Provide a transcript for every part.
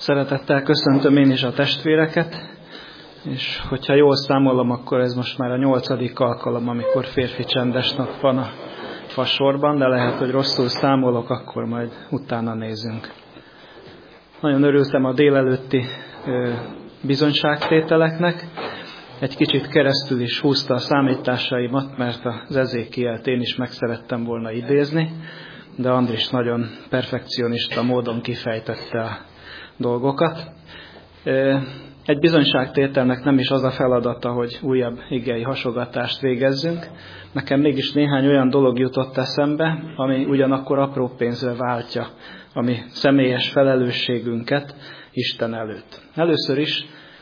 Szeretettel köszöntöm én is a testvéreket, és hogyha jól számolom, akkor ez most már a 8. alkalom, amikor férfi csendes nap van a fasorban, de lehet, hogy rosszul számolok, akkor majd utána nézünk. Nagyon örültem a délelőtti bizonyságtételeknek, egy kicsit keresztül is húzta a számításaimat, mert az Ezékielt én is meg szerettem volna idézni, de Andris nagyon perfekcionista módon kifejtette a dolgokat. Egy bizonyságtételnek nem is az a feladata, hogy újabb igei hasogatást végezzünk. Nekem mégis néhány olyan dolog jutott eszembe, ami ugyanakkor apró pénzre váltja a mi személyes felelősségünket Isten előtt. Először is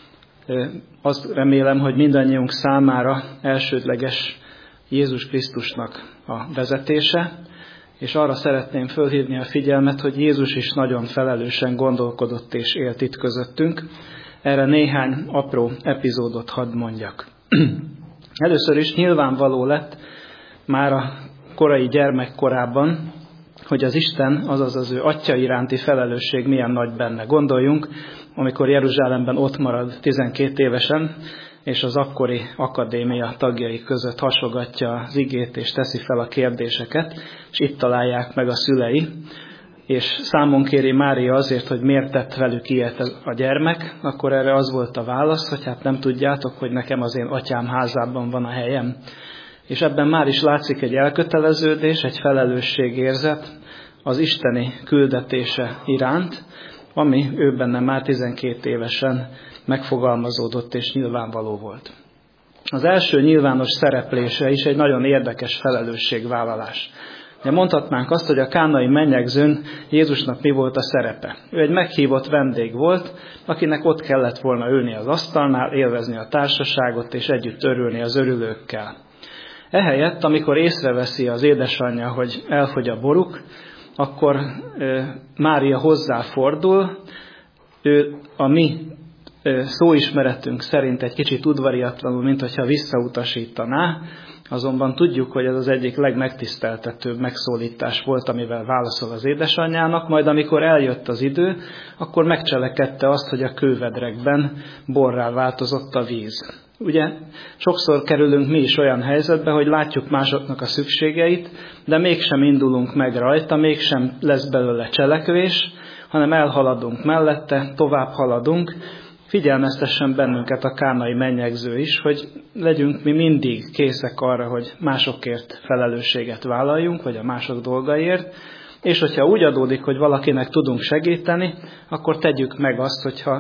azt remélem, hogy mindannyiunk számára elsődleges Jézus Krisztusnak a vezetése, és arra szeretném fölhívni a figyelmet, hogy Jézus is nagyon felelősen gondolkodott és élt itt közöttünk. Erre néhány apró epizódot hadd mondjak. Először is nyilvánvaló lett már a korai gyermekkorában, hogy az Isten, azaz az ő Atya iránti felelősség milyen nagy benne. Gondoljunk, amikor Jeruzsálemben ott marad 12 évesen, és az akkori akadémia tagjai között hasogatja az igét, és teszi fel a kérdéseket, és itt találják meg a szülei, és számon kéri Mária azért, hogy miért tett velük ilyet a gyermek, akkor erre az volt a válasz, hogy hát nem tudjátok, hogy nekem az én atyám házában van a helyem. És ebben már is látszik egy elköteleződés, egy felelősségérzet az isteni küldetése iránt, ami ő benne már 12 évesen megfogalmazódott és nyilvánvaló volt. Az első nyilvános szereplése is egy nagyon érdekes felelősségvállalás. De mondhatnánk azt, hogy a kánai mennyegzőn Jézusnak mi volt a szerepe. Ő egy meghívott vendég volt, akinek ott kellett volna ülni az asztalnál, élvezni a társaságot és együtt örülni az örülőkkel. Ehelyett, amikor észreveszi az édesanyja, hogy elfogy a boruk, akkor Mária hozzáfordul, ő a mi szóismeretünk szerint egy kicsit udvariatlanul, mint hogyha visszautasítaná, azonban tudjuk, hogy ez az egyik legmegtiszteltetőbb megszólítás volt, amivel válaszol az édesanyjának, majd amikor eljött az idő, akkor megcselekedte azt, hogy a kővedrekben borrá változott a víz. Ugye sokszor kerülünk mi is olyan helyzetbe, hogy látjuk másoknak a szükségeit, de mégsem indulunk meg rajta, mégsem lesz belőle cselekvés, hanem elhaladunk mellette, tovább haladunk. Figyelmeztessen bennünket a kánai mennyegző is, hogy legyünk mi mindig készek arra, hogy másokért felelősséget vállaljunk, vagy a mások dolgaiért, és hogyha úgy adódik, hogy valakinek tudunk segíteni, akkor tegyük meg azt, hogyha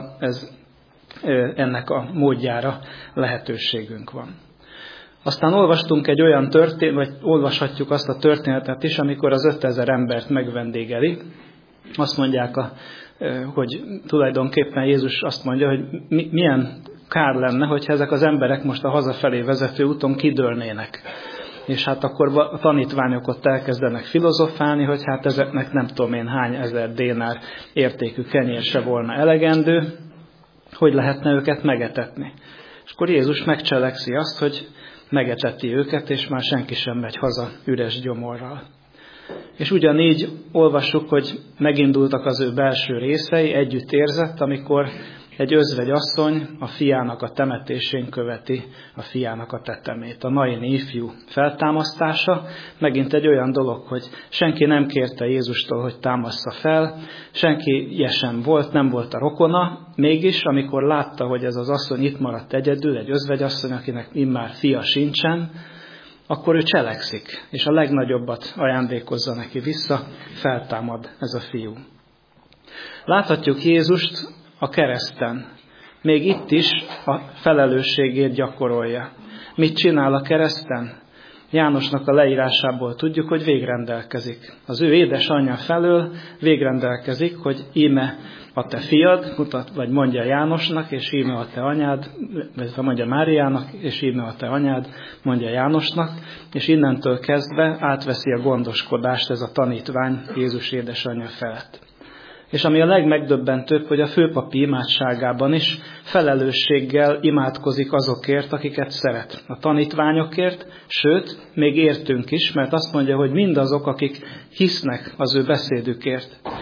ennek a módjára lehetőségünk van. Aztán olvastunk egy olyan vagy olvashatjuk azt a történetet is, amikor az 5000 embert megvendégeli. Azt mondják, hogy tulajdonképpen Jézus azt mondja, hogy milyen kár lenne, hogyha ezek az emberek most a hazafelé vezető úton kidőlnének. És hát akkor a tanítványok ott elkezdenek filozofálni, hogy hát ezeknek nem tudom én hány ezer dénár értékű kenyér se volna elegendő, hogy lehetne őket megetetni. És akkor Jézus megcselekszi azt, hogy megeteti őket, és már senki sem megy haza üres gyomorral. És ugyanígy olvassuk, hogy megindultak az ő belső részei, együtt érzett, amikor egy özvegyasszony a fiának a temetésén követi a fiának a tetemét. A naini ifjú feltámasztása megint egy olyan dolog, hogy senki nem kérte Jézustól, hogy támassza fel, senki sem volt, nem volt a rokona, mégis amikor látta, hogy ez az asszony itt maradt egyedül, egy özvegyasszony, akinek immár fia sincsen, akkor ő cselekszik, és a legnagyobbat ajándékozza neki vissza, feltámad ez a fiú. Láthatjuk Jézust a kereszten. Még itt is a felelősségét gyakorolja. Mit csinál a kereszten? Jánosnak a leírásából tudjuk, hogy végrendelkezik. Az ő édesanyja felől végrendelkezik, hogy íme a te fiad, vagy mondja Jánosnak, és íme a te anyád, vagy mondja Máriának, és íme a te anyád, mondja Jánosnak, és innentől kezdve átveszi a gondoskodást ez a tanítvány Jézus édesanyja felett. És ami a legmegdöbbentőbb, hogy a főpapi imádságában is felelősséggel imádkozik azokért, akiket szeret. A tanítványokért, sőt, még értünk is, mert azt mondja, hogy mindazok, akik hisznek az ő beszédükért.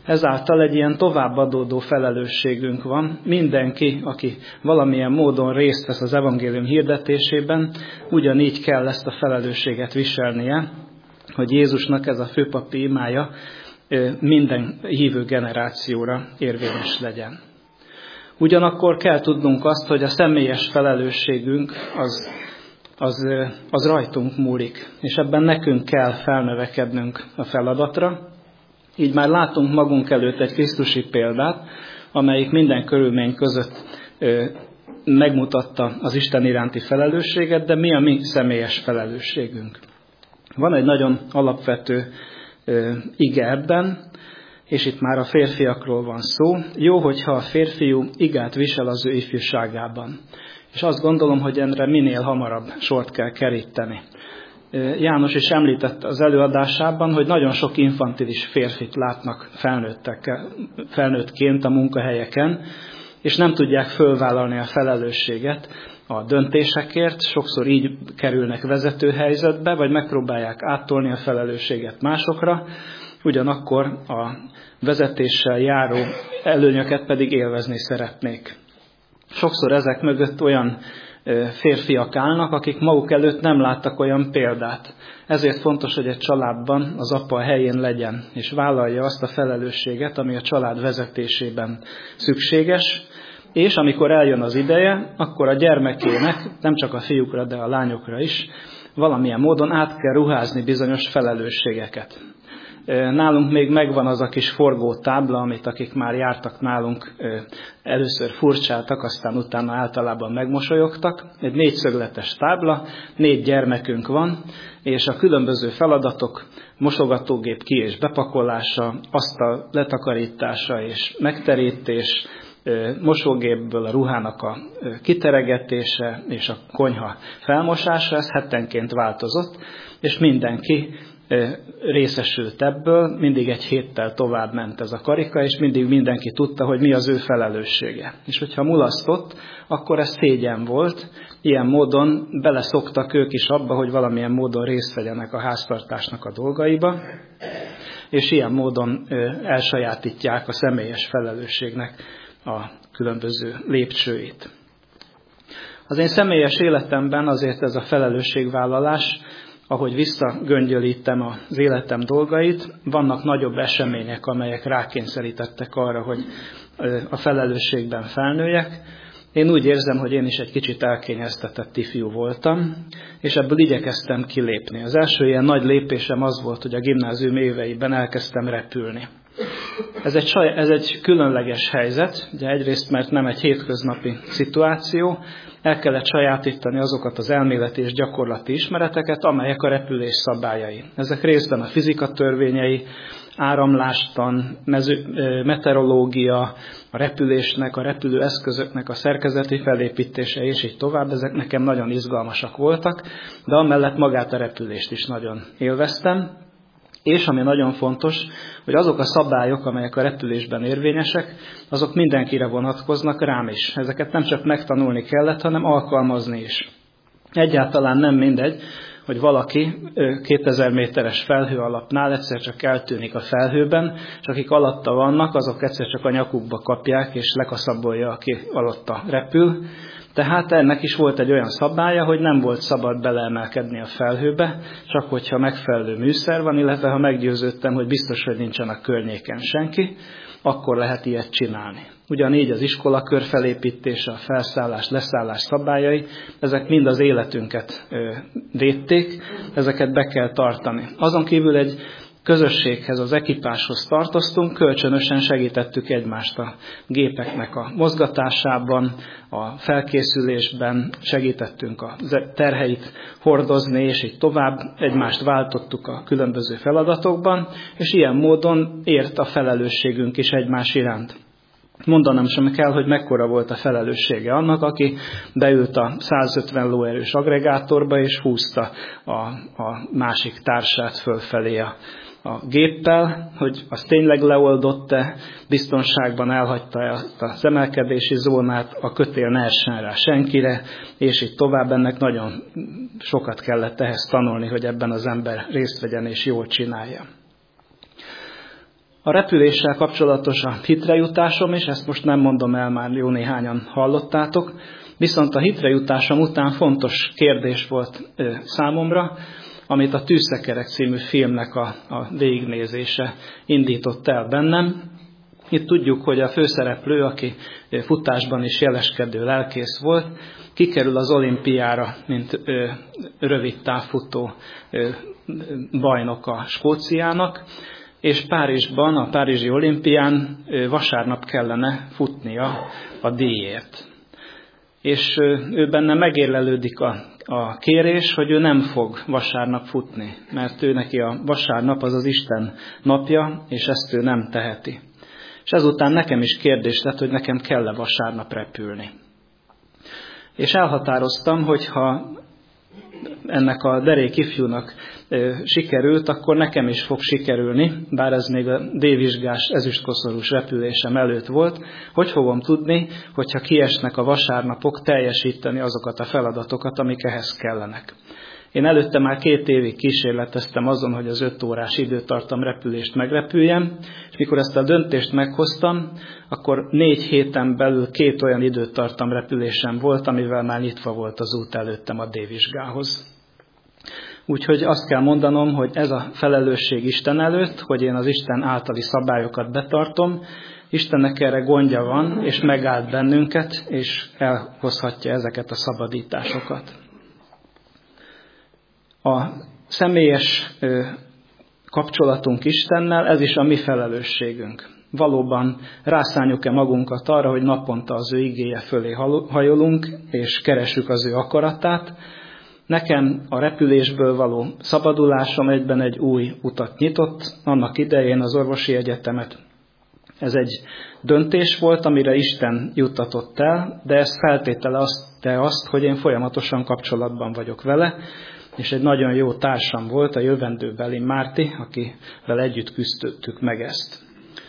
Ezáltal egy ilyen továbbadódó felelősségünk van. Mindenki, aki valamilyen módon részt vesz az evangélium hirdetésében, ugyanígy kell ezt a felelősséget viselnie, hogy Jézusnak ez a főpapi imája minden hívő generációra érvényes legyen. Ugyanakkor kell tudnunk azt, hogy a személyes felelősségünk az rajtunk múlik, és ebben nekünk kell felnövekednünk a feladatra. Így már látunk magunk előtt egy krisztusi példát, amelyik minden körülmény között megmutatta az Isten iránti felelősséget, de mi a mi személyes felelősségünk? Van egy nagyon alapvető ige ebben, és itt már a férfiakról van szó. Jó, hogyha a férfiú igát visel az ő ifjúságában. És azt gondolom, hogy erre minél hamarabb sort kell keríteni. János is említette az előadásában, hogy nagyon sok infantilis férfit látnak felnőttként a munkahelyeken, és nem tudják fölvállalni a felelősséget a döntésekért, sokszor így kerülnek vezető helyzetbe, vagy megpróbálják áttolni a felelősséget másokra, ugyanakkor a vezetéssel járó előnyöket pedig élvezni szeretnék. Sokszor ezek mögött olyan férfiak állnak, akik maguk előtt nem láttak olyan példát. Ezért fontos, hogy egy családban az apa a helyén legyen, és vállalja azt a felelősséget, ami a család vezetésében szükséges, és amikor eljön az ideje, akkor a gyermekének, nem csak a fiúkra, de a lányokra is, valamilyen módon át kell ruházni bizonyos felelősségeket. Nálunk még megvan az a kis forgó tábla, amit akik már jártak nálunk, először furcsáltak, aztán utána általában megmosolyogtak. Egy 4-szögletes tábla, 4 gyermekünk van, és a különböző feladatok, mosogatógép ki- és bepakolása, asztal letakarítása és megterítés, mosógépből a ruhának a kiteregetése és a konyha felmosása, ez hetenként változott, és mindenki részesült ebből, mindig egy héttel tovább ment ez a karika, és mindig mindenki tudta, hogy mi az ő felelőssége. És hogyha mulasztott, akkor ez szégyen volt, ilyen módon beleszoktak ők is abba, hogy valamilyen módon részt vegyenek a háztartásnak a dolgaiba, és ilyen módon elsajátítják a személyes felelősségnek a különböző lépcsőit. Az én személyes életemben azért ez a felelősségvállalás, ahogy visszagöngyölítem az életem dolgait, vannak nagyobb események, amelyek rákényszerítettek arra, hogy a felelősségben felnőjek. Én úgy érzem, hogy én is egy kicsit elkényeztetett ifjú voltam, és ebből igyekeztem kilépni. Az első ilyen nagy lépésem az volt, hogy a gimnázium éveiben elkezdtem repülni. Ez egy különleges helyzet, ugye egyrészt, mert nem egy hétköznapi szituáció, el kellett sajátítani azokat az elméleti és gyakorlati ismereteket, amelyek a repülés szabályai. Ezek részben a fizika törvényei, áramlástan, meteorológia, a repülésnek, a repülőeszközöknek a szerkezeti felépítése, és így tovább. Ezek nekem nagyon izgalmasak voltak, de amellett magát a repülést is nagyon élveztem. És ami nagyon fontos, hogy azok a szabályok, amelyek a repülésben érvényesek, azok mindenkire vonatkoznak, rám is. Ezeket nem csak megtanulni kellett, hanem alkalmazni is. Egyáltalán nem mindegy, hogy valaki 2000 méteres felhő alapnál egyszer csak eltűnik a felhőben, és akik alatta vannak, azok egyszer csak a nyakukba kapják, és lekaszabolja, aki alatta repül. Tehát ennek is volt egy olyan szabálya, hogy nem volt szabad beleemelkedni a felhőbe, csak hogyha megfelelő műszer van, illetve ha meggyőződtem, hogy biztos, hogy nincsen a környéken senki, akkor lehet ilyet csinálni. Ugyanígy az iskola körfelépítése, a felszállás, leszállás szabályai, ezek mind az életünket védték, ezeket be kell tartani. Azon kívül egy közösséghez, az ekipáshoz tartoztunk, kölcsönösen segítettük egymást a gépeknek a mozgatásában, a felkészülésben, segítettünk a terheit hordozni, és így tovább, egymást váltottuk a különböző feladatokban, és ilyen módon ért a felelősségünk is egymás iránt. Mondanom sem kell, hogy mekkora volt a felelőssége annak, aki beült a 150 lóerős agregátorba, és húzta a másik társát fölfelé a géppel, hogy az tényleg leoldott-e, biztonságban elhagyta az emelkedési zónát, a kötél ne essen rá senkire, és így tovább. Ennek nagyon sokat kellett ehhez tanulni, hogy ebben az ember részt vegyen és jól csinálja. A repüléssel kapcsolatos a hitrejutásom, és ezt most nem mondom el, már jó néhányan hallottátok, viszont a hitrejutásom után fontos kérdés volt számomra, amit a Tűzszekerek című filmnek a végignézése indított el bennem. Itt tudjuk, hogy a főszereplő, aki futásban is jeleskedő lelkész volt, kikerül az olimpiára, mint rövid távfutó bajnok a Skóciának, és Párizsban, a párizsi olimpián vasárnap kellene futnia a díjért. És ő benne megérlelődik a kérés, hogy ő nem fog vasárnap futni, mert ő neki a vasárnap az Isten napja, és ezt ő nem teheti. És ezután nekem is kérdés lett, hogy nekem kell-e vasárnap repülni. És elhatároztam, hogy ha ennek a derék ifjúnak sikerült, akkor nekem is fog sikerülni, bár ez még a D-vizsgás ezüstkoszorús repülésem előtt volt, hogy fogom tudni, hogyha kiesnek a vasárnapok, teljesíteni azokat a feladatokat, amik ehhez kellenek. Én előtte már 2 évig kísérleteztem azon, hogy az 5 órás időtartam repülést megrepüljem, és mikor ezt a döntést meghoztam, akkor 4 héten belül 2 olyan időtartam repülésem volt, amivel már nyitva volt az út előttem a D-vizsgához. Úgyhogy azt kell mondanom, hogy ez a felelősség Isten előtt, hogy én az Isten általi szabályokat betartom, Istennek erre gondja van, és megállt bennünket, és elhozhatja ezeket a szabadításokat. A személyes kapcsolatunk Istennel, ez is a mi felelősségünk. Valóban rászánjuk-e magunkat arra, hogy naponta az ő igéje fölé hajolunk, és keressük az ő akaratát. Nekem a repülésből való szabadulásom egyben egy új utat nyitott, annak idején az orvosi egyetemet. Ez egy döntés volt, amire Isten juttatott el, de ez feltétele azt, hogy én folyamatosan kapcsolatban vagyok vele, és egy nagyon jó társam volt, a jövendőbeli Márti, akivel együtt küzdöttük meg ezt.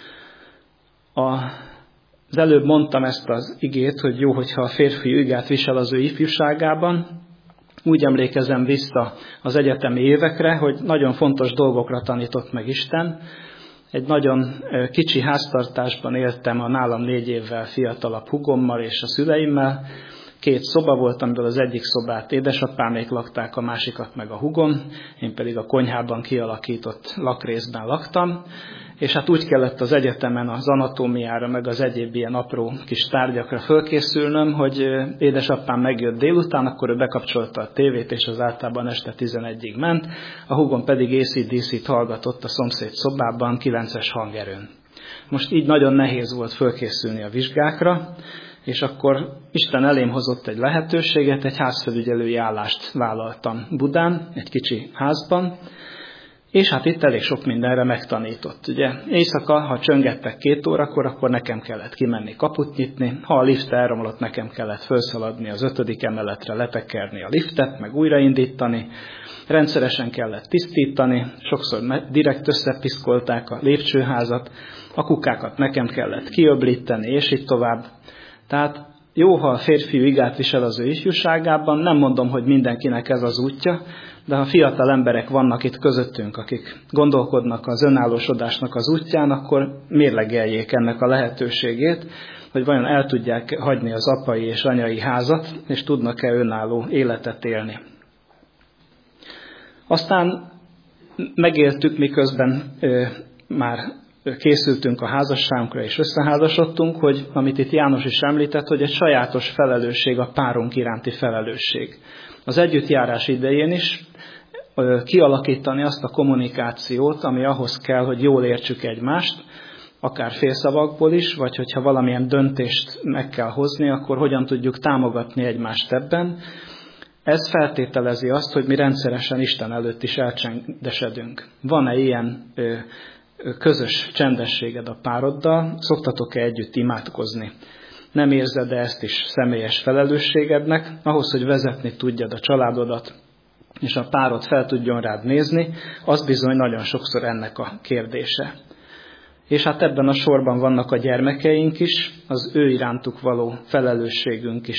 Az előbb mondtam ezt az igét, hogy jó, hogyha a férfi igát visel az ő ifjúságában. Úgy emlékezem vissza az egyetemi évekre, hogy nagyon fontos dolgokra tanított meg Isten. Egy nagyon kicsi háztartásban éltem a nálam 4 évvel fiatalabb húgommal és a szüleimmel. 2 szoba volt, amiből az egyik szobát édesapámék lakták, a másikat meg a húgom, én pedig a konyhában kialakított lakrészben laktam, és hát úgy kellett az egyetemen az anatómiára, meg az egyéb ilyen apró kis tárgyakra fölkészülnöm, hogy édesapám megjött délután, akkor ő bekapcsolta a tévét, és az általában este 11-ig ment, a húgom pedig AC/DC-t hallgatott a szomszéd szobában 9-es hangerőn. Most így nagyon nehéz volt fölkészülni a vizsgákra, és akkor Isten elém hozott egy lehetőséget, egy házfelügyelői állást vállaltam Budán, egy kicsi házban, és hát itt elég sok mindenre megtanított. Ugye éjszaka, ha csöngettek 2 órakor, akkor nekem kellett kimenni kaput nyitni, ha a lift elromlott, nekem kellett felszaladni az 5. emeletre, letekerni a liftet, meg újraindítani, rendszeresen kellett tisztítani, sokszor direkt összepiszkolták a lépcsőházat, a kukákat nekem kellett kiöblíteni, és így tovább. Tehát jó, ha a férfiú igát visel az ő ifjúságában, nem mondom, hogy mindenkinek ez az útja, de ha fiatal emberek vannak itt közöttünk, akik gondolkodnak az önállósodásnak az útján, akkor mérlegeljék ennek a lehetőségét, hogy vajon el tudják hagyni az apai és anyai házat, és tudnak-e önálló életet élni. Aztán megéltük, miközben már készültünk a házasságunkra és összeházasodtunk, hogy amit itt János is említett, hogy egy sajátos felelősség a párunk iránti felelősség. Az együttjárás idején is kialakítani azt a kommunikációt, ami ahhoz kell, hogy jól értsük egymást, akár félszavakból is, vagy hogyha valamilyen döntést meg kell hozni, akkor hogyan tudjuk támogatni egymást ebben. Ez feltételezi azt, hogy mi rendszeresen Isten előtt is elcsendesedünk. Van-e ilyen közös csendességed a pároddal? Szoktatok-e együtt imádkozni? Nem érzed-e ezt is személyes felelősségednek? Ahhoz, hogy vezetni tudjad a családodat, és a párod fel tudjon rád nézni, az bizony nagyon sokszor ennek a kérdése. És hát ebben a sorban vannak a gyermekeink is, az ő irántuk való felelősségünk is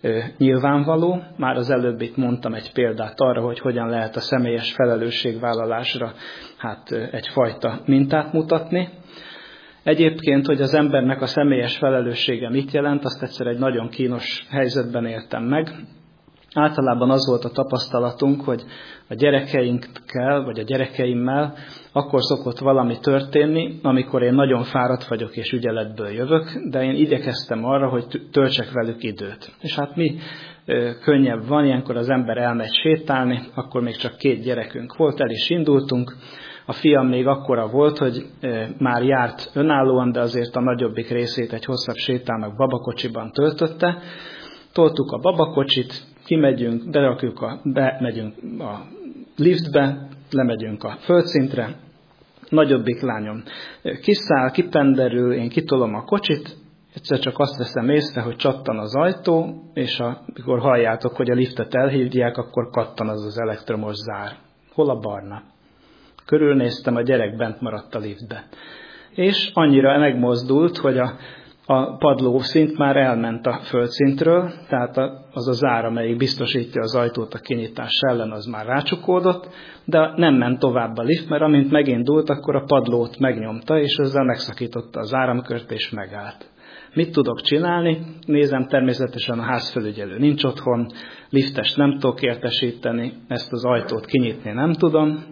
nyilvánvaló. Már az előbb itt mondtam egy példát arra, hogy hogyan lehet a személyes felelősségvállalásra egyfajta mintát mutatni. Egyébként, hogy az embernek a személyes felelőssége mit jelent, azt egyszer egy nagyon kínos helyzetben éltem meg. Általában az volt a tapasztalatunk, hogy a gyerekeinkkel, vagy a gyerekeimmel akkor szokott valami történni, amikor én nagyon fáradt vagyok és ügyeletből jövök, de én igyekeztem arra, hogy töltsek velük időt. És mi könnyebb van, ilyenkor az ember elmegy sétálni, akkor még csak 2 gyerekünk volt, el is indultunk. A fiam még akkora volt, hogy már járt önállóan, de azért a nagyobbik részét egy hosszabb sétának babakocsiban töltötte. Toltuk a babakocsit, kimegyünk, bemegyünk a liftbe, lemegyünk a földszintre. Nagyobbik lányom kiszáll, kipenderül, én kitolom a kocsit, egyszer csak azt veszem észre, hogy csattan az ajtó, és amikor halljátok, hogy a liftet elhívják, akkor kattan az elektromos zár. Hol a barna? Körülnéztem, a gyerek bent maradt a liftbe. És annyira megmozdult, hogy a padlószint már elment a földszintről, tehát az a zár, amelyik biztosítja az ajtót a kinyitás ellen, az már rácsukódott, de nem ment tovább a lift, mert amint megindult, akkor a padlót megnyomta, és ezzel megszakította az áramkört, és megállt. Mit tudok csinálni? Nézem, természetesen a házfelügyelő nincs otthon, liftest nem tudok értesíteni, ezt az ajtót kinyitni nem tudom.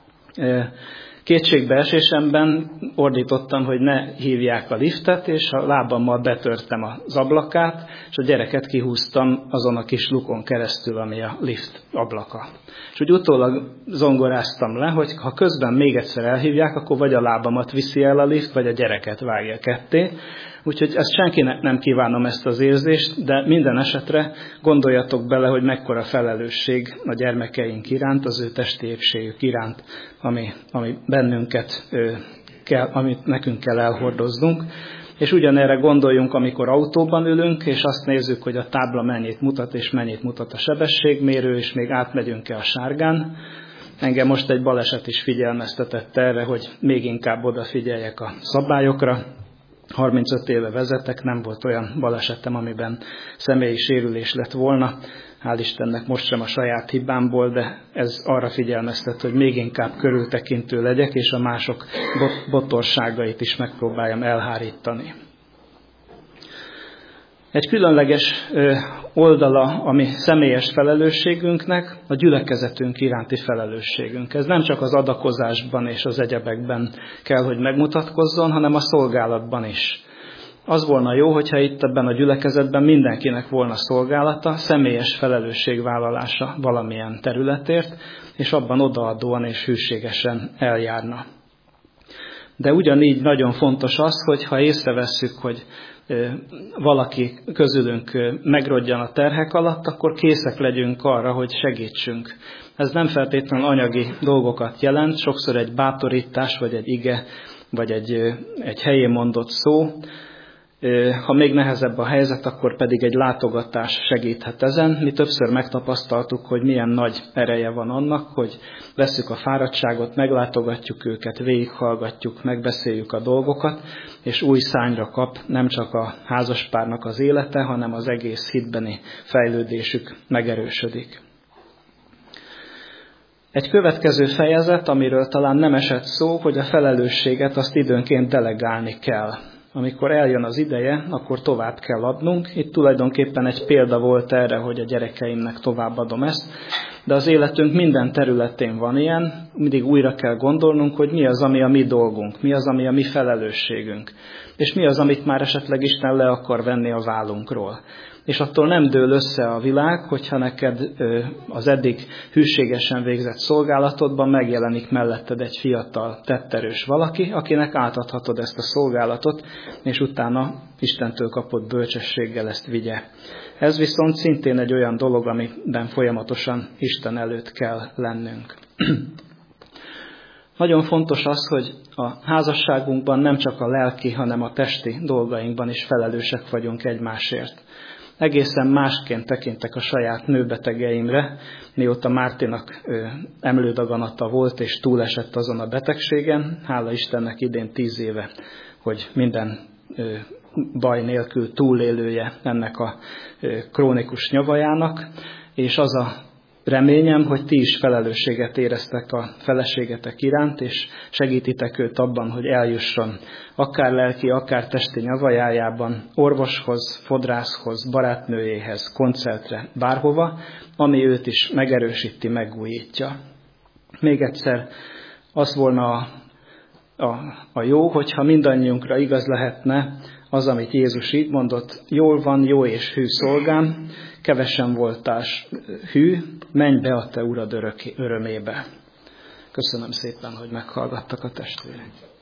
Kétségbeesésemben ordítottam, hogy ne hívják a liftet, és a lábammal betörtem az ablakát, és a gyereket kihúztam azon a kis lukon keresztül, ami a lift ablaka. És úgy utólag zongoráztam le, hogy ha közben még egyszer elhívják, akkor vagy a lábamat viszi el a lift, vagy a gyereket vágja ketté. Úgyhogy ezt senkinek nem kívánom, ezt az érzést, de minden esetre gondoljatok bele, hogy mekkora felelősség a gyermekeink iránt, az ő testi épségük iránt, ami bennünket kell, amit nekünk kell elhordoznunk. És ugyanerre gondoljunk, amikor autóban ülünk, és azt nézzük, hogy a tábla mennyit mutat, és mennyit mutat a sebességmérő, és még átmegyünk-e a sárgán. Engem most egy baleset is figyelmeztetett erre, hogy még inkább odafigyeljek a szabályokra. 35 éve vezetek, nem volt olyan balesetem, amiben személyi sérülés lett volna. Hál' Istennek most sem a saját hibámból, de ez arra figyelmeztet, hogy még inkább körültekintő legyek, és a mások botorságait is megpróbáljam elhárítani. Egy különleges oldala a mi személyes felelősségünknek a gyülekezetünk iránti felelősségünk. Ez nem csak az adakozásban és az egyebekben kell, hogy megmutatkozzon, hanem a szolgálatban is. Az volna jó, hogyha itt ebben a gyülekezetben mindenkinek volna szolgálata, személyes felelősségvállalása valamilyen területért, és abban odaadóan és hűségesen eljárna. De ugyanígy nagyon fontos az, hogy ha észrevesszük, hogy valaki közülünk megrodjan a terhek alatt, akkor készek legyünk arra, hogy segítsünk. Ez nem feltétlenül anyagi dolgokat jelent, sokszor egy bátorítás, vagy egy ige, vagy egy helyén mondott szó. Ha még nehezebb a helyzet, akkor pedig egy látogatás segíthet ezen. Mi többször megtapasztaltuk, hogy milyen nagy ereje van annak, hogy vesszük a fáradtságot, meglátogatjuk őket, végighallgatjuk, megbeszéljük a dolgokat, és új szányra kap nem csak a házaspárnak az élete, hanem az egész hitbeni fejlődésük megerősödik. Egy következő fejezet, amiről talán nem esett szó, hogy a felelősséget azt időnként delegálni kell. Amikor eljön az ideje, akkor tovább kell adnunk. Itt tulajdonképpen egy példa volt erre, hogy a gyerekeimnek továbbadom ezt, de az életünk minden területén van ilyen, mindig újra kell gondolnunk, hogy mi az, ami a mi dolgunk, mi az, ami a mi felelősségünk, és mi az, amit már esetleg Isten le akar venni a vállunkról. És attól nem dől össze a világ, hogyha neked az eddig hűségesen végzett szolgálatodban megjelenik melletted egy fiatal, tetterős valaki, akinek átadhatod ezt a szolgálatot, és utána Istentől kapott bölcsességgel ezt vigye. Ez viszont szintén egy olyan dolog, amiben folyamatosan Isten előtt kell lennünk. Nagyon fontos az, hogy a házasságunkban nem csak a lelki, hanem a testi dolgainkban is felelősek vagyunk egymásért. Egészen másként tekintek a saját nőbetegeimre, mióta Mártinak emlődaganata volt, és túlesett azon a betegségen. Hála Istennek idén 10 éve, hogy minden baj nélkül túlélője ennek a krónikus nyavajának, és az a reményem, hogy ti is felelősséget éreztek a feleségetek iránt, és segítitek őt abban, hogy eljusson akár lelki, akár testi nyavajájában orvoshoz, fodrászhoz, barátnőjéhez, koncertre, bárhova, ami őt is megerősíti, megújítja. Még egyszer, az volna a jó, hogyha mindannyiunkra igaz lehetne az, amit Jézus így mondott: jól van, jó és hű szolgám, kevesen voltál hű, menj be a te urad örömébe. Köszönöm szépen, hogy meghallgattak a testvérek.